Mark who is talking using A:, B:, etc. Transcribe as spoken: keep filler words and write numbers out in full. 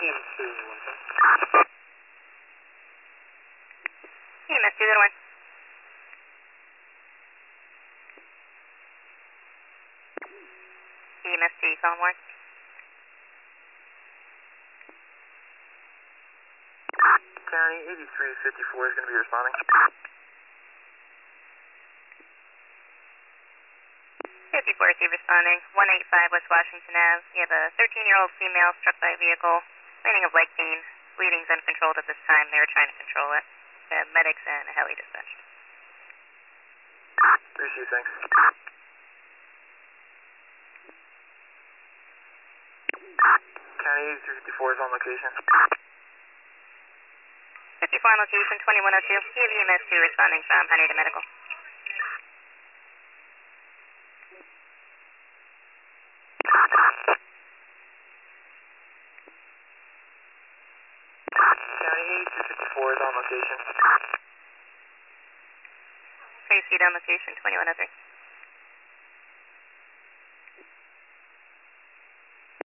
A: two one seven.
B: E M S two, good one. E M S two, Colin Warren.
A: County eighty-three fifty-four is going to be responding.
B: fifty-four is responding. one eighty-five West Washington Avenue. You have a thirteen-year-old female struck by a vehicle, complaining of leg pain. Bleeding's uncontrolled at this time. They were trying to control it. The medics and a heli dispatched.
A: Received, thanks. County eighty-three fifty-four is on location.
B: fifty-four on location, twenty-one oh two. You have E M S two responding from Huntington Medical.
A: County eighty-three fifty-four is on location.
B: Tracy on location, twenty-one oh three.